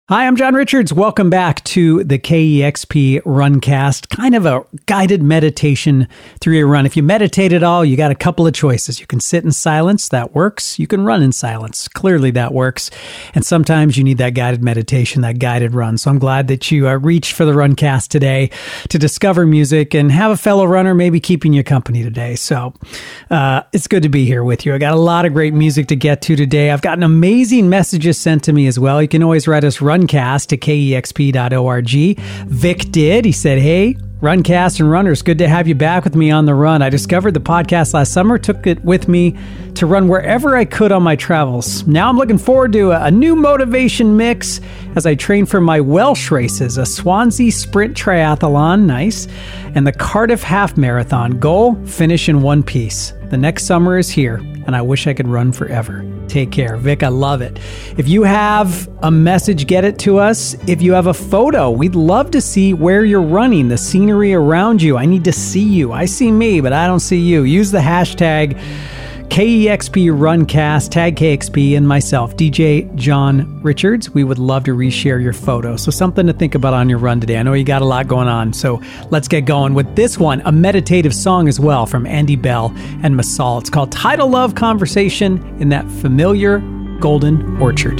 Hi, I'm John Richards. Welcome back to the KEXP Runcast, kind of a guided meditation through your run. If you meditate at all, you got a couple of choices. You can sit in silence, that works. You can run in silence, clearly that works. And sometimes you need that guided meditation, that guided run. So I'm glad that you reached for the Runcast today to discover music and have a fellow runner maybe keeping you company today. So it's good to be here with you. I got a lot of great music to get to today. I've gotten amazing messages sent to me as well. You can always write us Runcast at kexp.org. Vic did. He said, hey, Runcast and runners, good to have you back with me on the run. I discovered the podcast last summer, took it with me to run wherever I could on my travels. Now I'm looking forward to a new motivation mix as I train for my Welsh races, a Swansea Sprint Triathlon, nice, and the Cardiff Half Marathon. Goal, finish in one piece. The next summer is here, and I wish I could run forever. Take care. Vic, I love it. If you have a message, get it to us. If you have a photo, we'd love to see where you're running, the scenery around you. I need to see you. I see me, but I don't see you. Use the hashtag KEXP Runcast, tag KXP and myself, DJ John Richards. We would love to reshare your photo. So something to think about on your run today. I know you got a lot going on, so let's get going with this one, a meditative song as well from Andy Bell and Masal. It's called Tidal Love Conversation in that familiar golden orchard.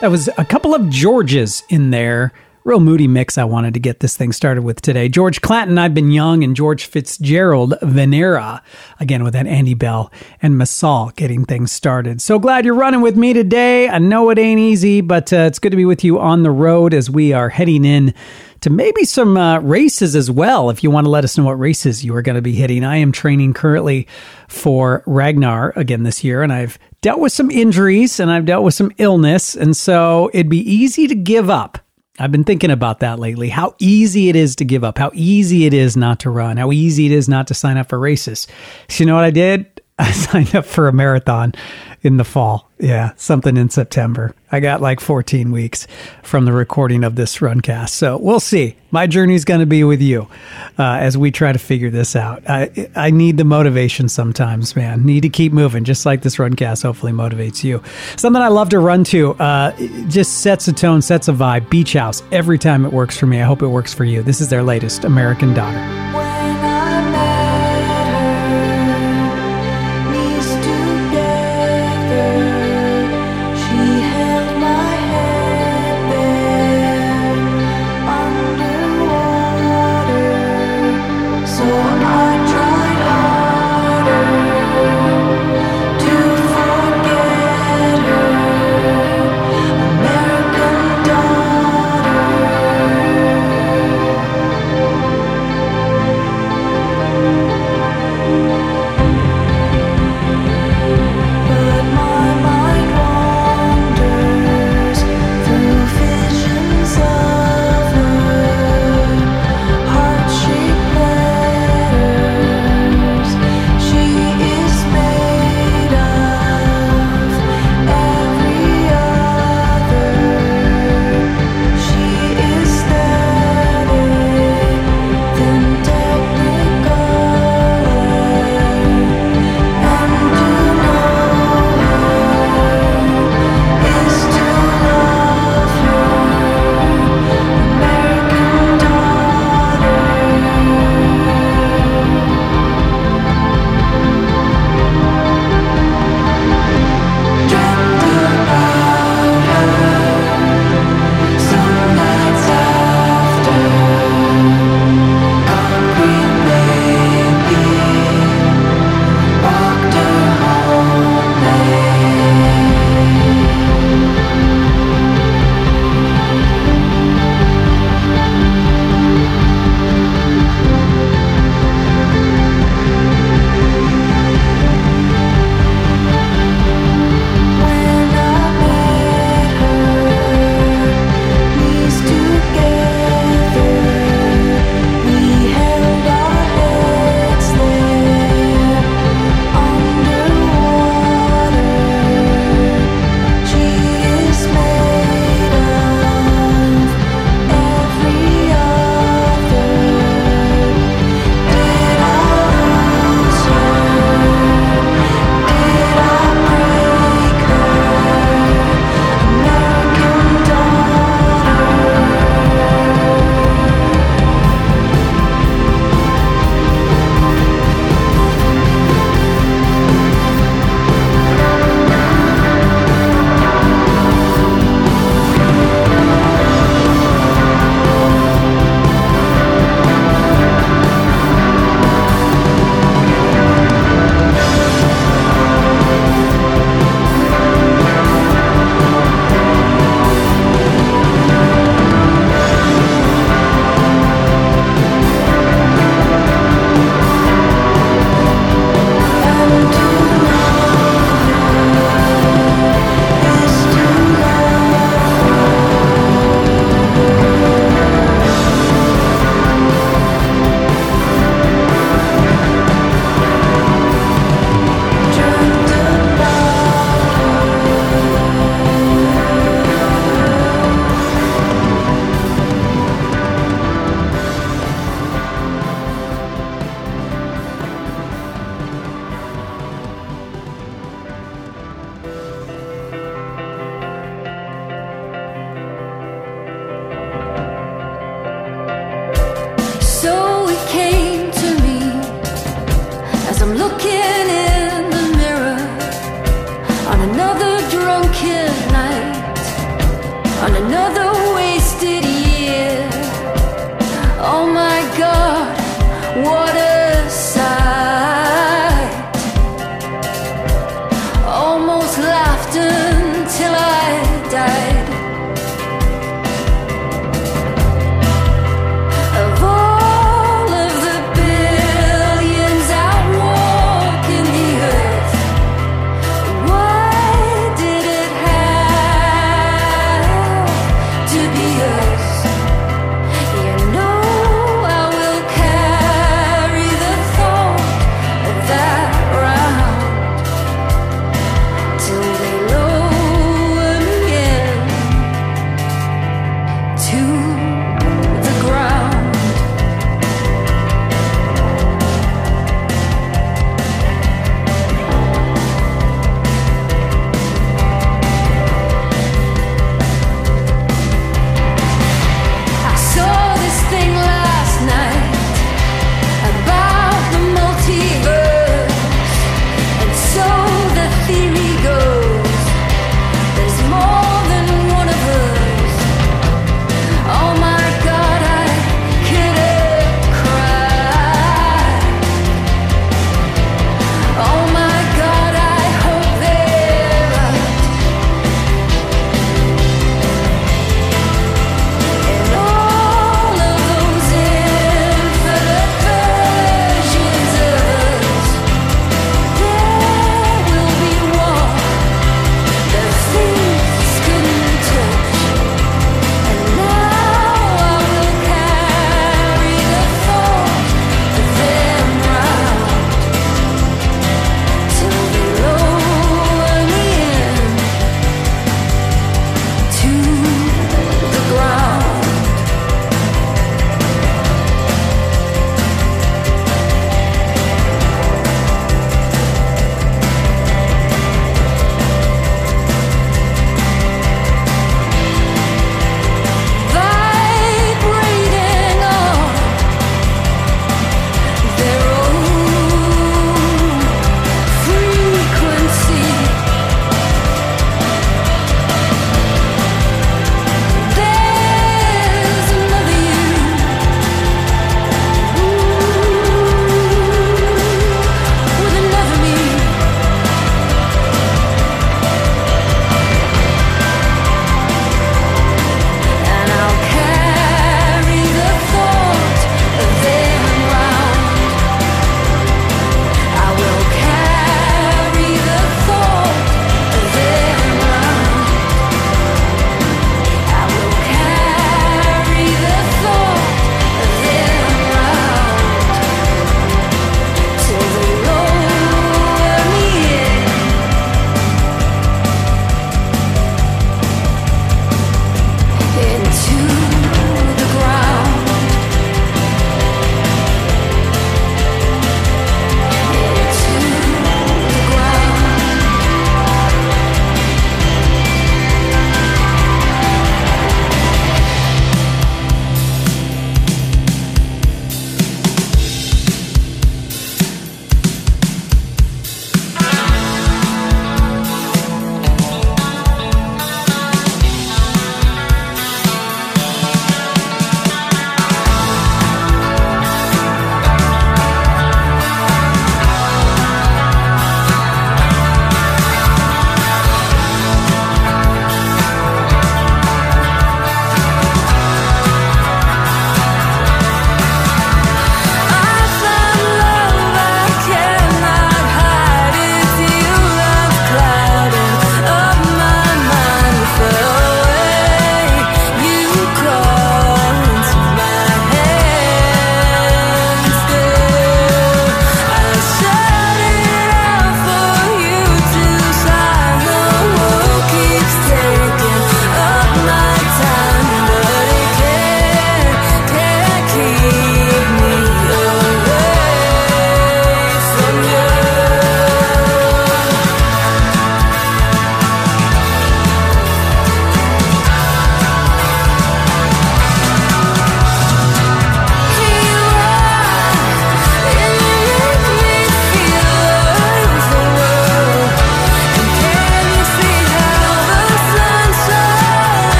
That was a couple of Georges in there. Real moody mix I wanted to get this thing started with today. George Clanton, I've Been Young, and George Fitzgerald, Venera. Again, with that Andy Bell and Massal getting things started. So glad you're running with me today. I know it ain't easy, but it's good to be with you on the road as we are heading in to maybe some races as well. If you want to let us know what races you are going to be hitting. I am training currently for Ragnar again this year, and I've dealt with some injuries and I've dealt with some illness, and so it'd be easy to give up. I've been thinking about that lately, how easy it is to give up, how easy it is not to run, how easy it is not to sign up for races. So you know what I did? I signed up for a marathon in the fall. Yeah, something in September. I got like 14 weeks from the recording of this Runcast. So we'll see. My journey's going to be with you as we try to figure this out. I need the motivation sometimes, man. Need to keep moving, just like this Runcast hopefully motivates you. Something I love to run to, just sets a tone, sets a vibe. Beach House. Every time it works for me. I hope it works for you. This is their latest, American Daughter.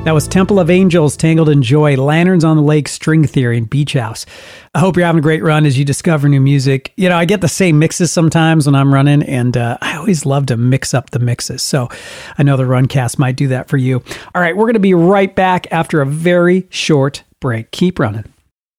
That was Temple of Angels, Tangled in Joy, Lanterns on the Lake, String Theory, and Beach House. I hope you're having a great run as you discover new music. You know, I get the same mixes sometimes when I'm running, and I always love to mix up the mixes. So I know the Runcast might do that for you. All right, we're going to be right back after a very short break. Keep running.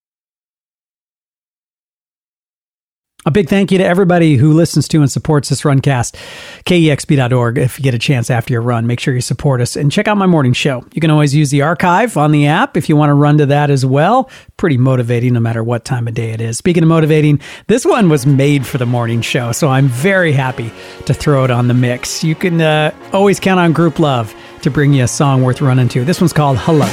A big thank you to everybody who listens to and supports this Runcast. KEXP.org. If you get a chance after your run, make sure you support us and check out my morning show. You can always use the archive on the app if you want to run to that as well. Pretty motivating no matter what time of day it is. Speaking of motivating, this one was made for the morning show, so I'm very happy to throw it on the mix. You can always count on Group Love to bring you a song worth running to. This one's called Hello.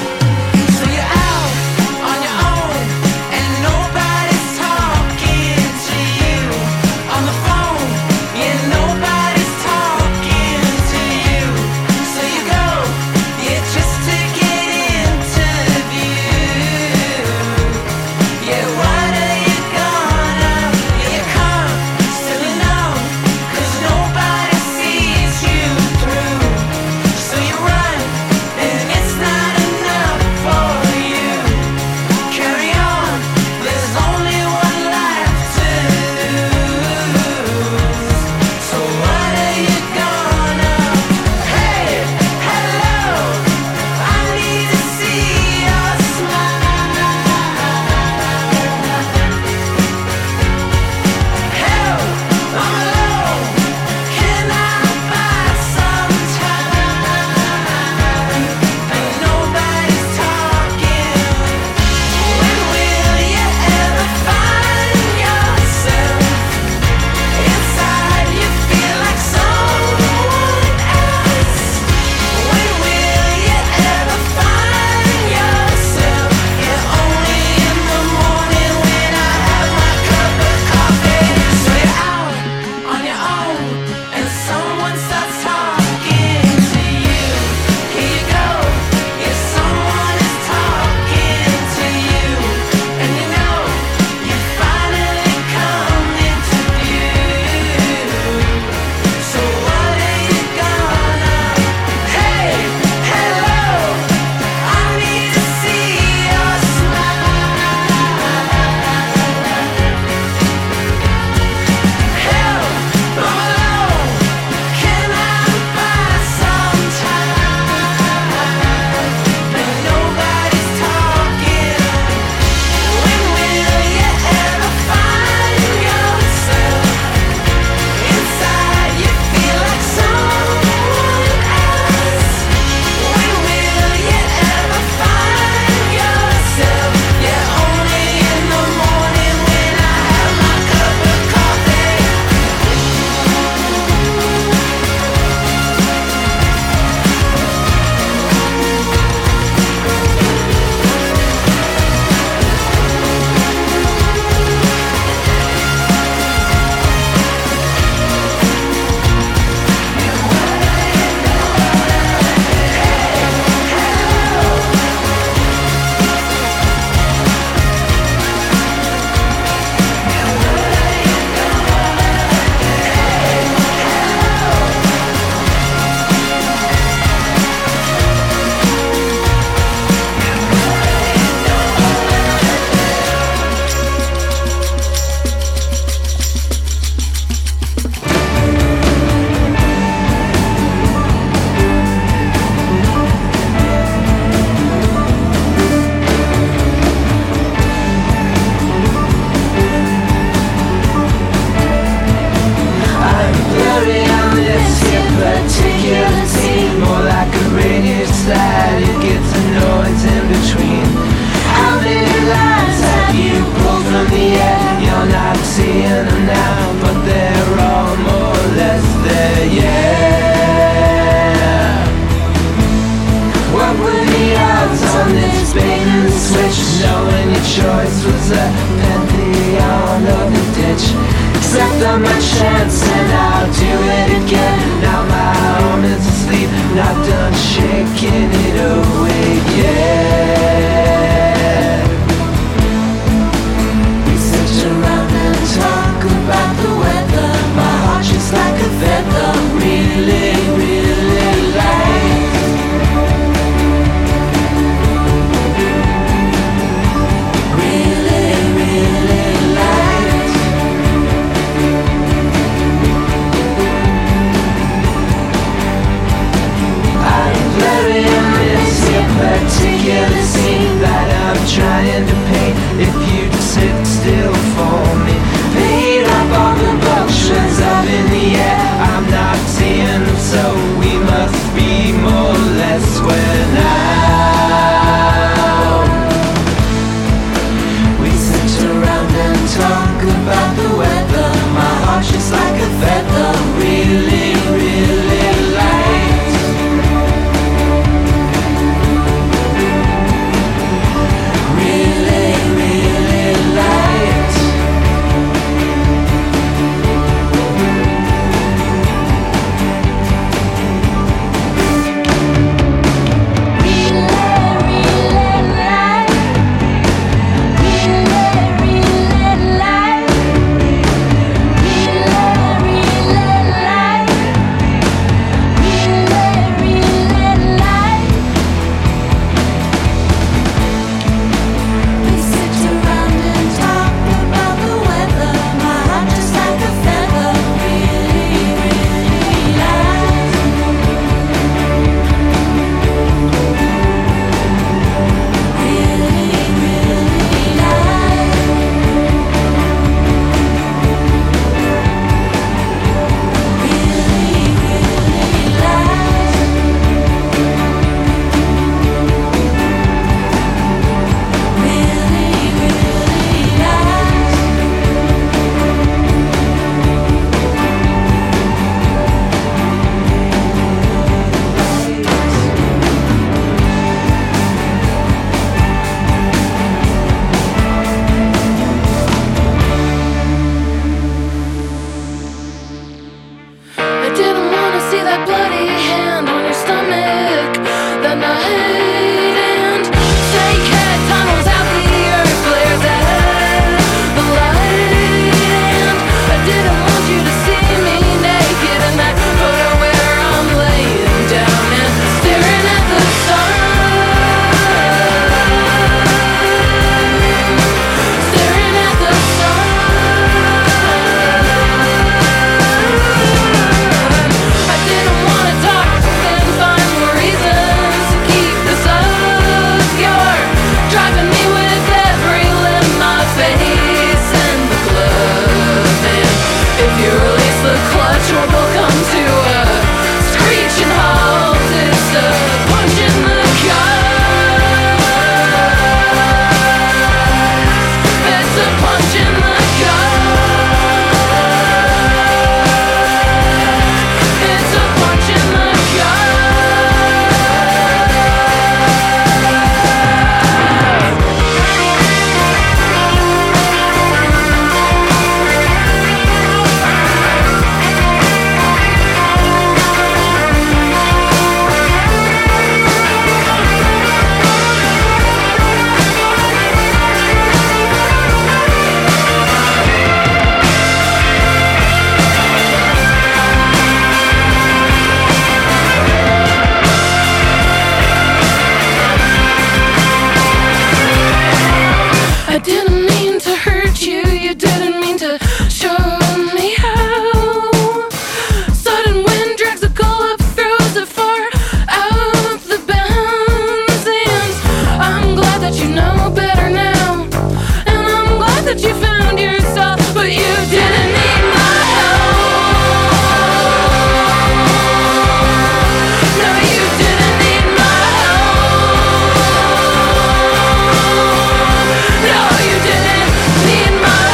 trying to paint. If you just sit still for me, paid up all the buckshot up in the air. I'm not seeing them, so we must be more or less square now. We sit around and talk about the weather. My heart's just like a feather, really, really light. Really, really light. No, you didn't need my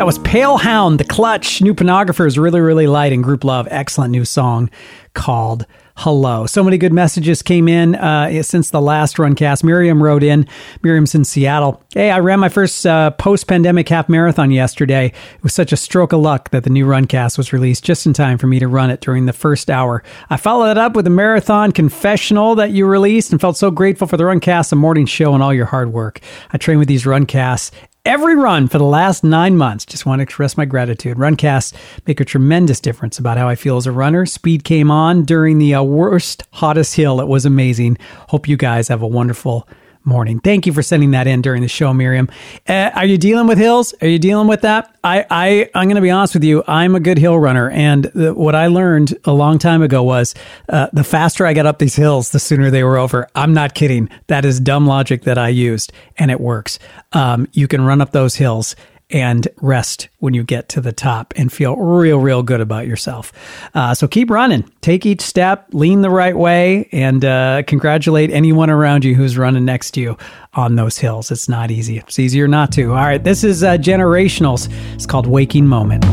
That was Pale Hound, The Clutch, New Pornographers, Really, Really Light, and Group Love. Excellent new song called Hello. So many good messages came in since the last Runcast. Miriam wrote in. Miriam's in Seattle. Hey, I ran my first post-pandemic half marathon yesterday. It was such a stroke of luck that the new Runcast was released just in time for me to run it during the first hour. I followed it up with a marathon confessional that you released and felt so grateful for the Runcast, the morning show, and all your hard work. I train with these Runcasts every run for the last 9 months. Just want to express my gratitude. Runcasts make a tremendous difference about how I feel as a runner. Speed came on during the worst, hottest hill. It was amazing. Hope you guys have a wonderful morning. Thank you for sending that in during the show, Miriam. Are you dealing with hills? Are you dealing with that? I'm going to be honest with you. I'm a good hill runner. And what I learned a long time ago was the faster I got up these hills, the sooner they were over. I'm not kidding. That is dumb logic that I used, and it works. You can run up those hills and rest when you get to the top and feel real, real good about yourself. So keep running. Take each step, lean the right way, and congratulate anyone around you who's running next to you on those hills. It's not easy. It's easier not to. All right, this is Generationals. It's called Waking Moment.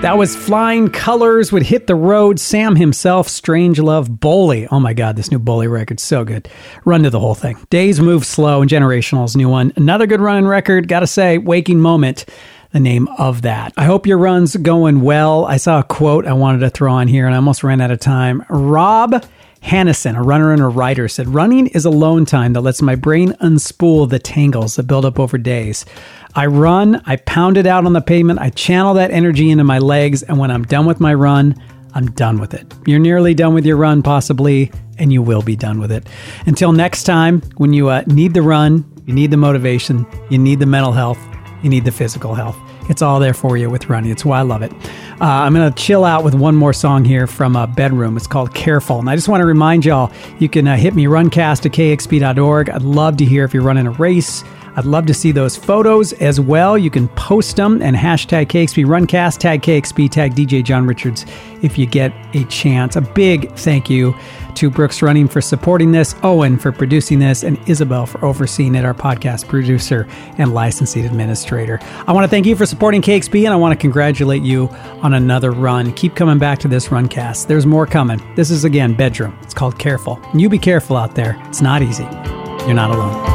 That was Flying Colors with Hit the Road. Sam himself, Strange Love, Boley. Oh my God, this new Boley record's so good. Run to the whole thing. Days Move Slow and Generational's new one. Another good running record. Gotta say, Waking Moment, the name of that. I hope your run's going well. I saw a quote I wanted to throw on here and I almost ran out of time. Rob Hannison, a runner and a writer, said, running is alone time that lets my brain unspool the tangles that build up over days. I run, I pound it out on the pavement, I channel that energy into my legs, and when I'm done with my run, I'm done with it. You're nearly done with your run, possibly, and you will be done with it. Until next time, when you need the run, you need the motivation, you need the mental health, you need the physical health. It's all there for you with running. It's why I love it. I'm going to chill out with one more song here from Bedroom. It's called Careful. And I just want to remind y'all, you can hit me, runcast@kxp.org. I'd love to hear if you're running a race. I'd love to see those photos as well. You can post them and hashtag KXP Runcast, tag KXP, tag DJ John Richards if you get a chance. A big thank you to Brooks Running for supporting this, Owen for producing this, and Isabel for overseeing it, our podcast producer and licensing administrator. I want to thank you for supporting KXP, and I want to congratulate you on another run. Keep coming back to this Runcast. There's more coming. This is, again, Bedroom. It's called Careful. And you be careful out there. It's not easy. You're not alone.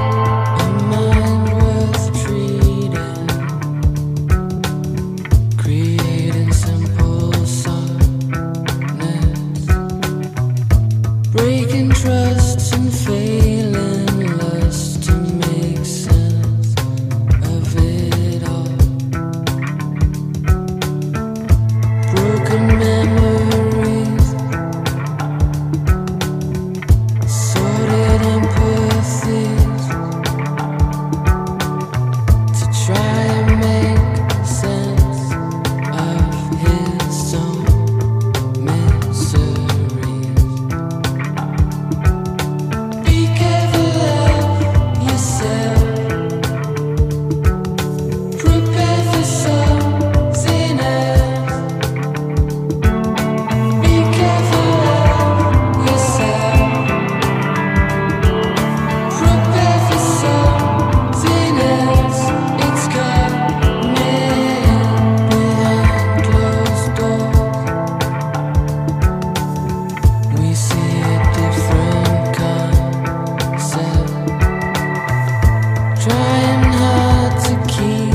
Breaking trusts and failing lust to make sense of it all. Broken memories, sordid empathies, to try and make sense of his own misery. Trying hard to keep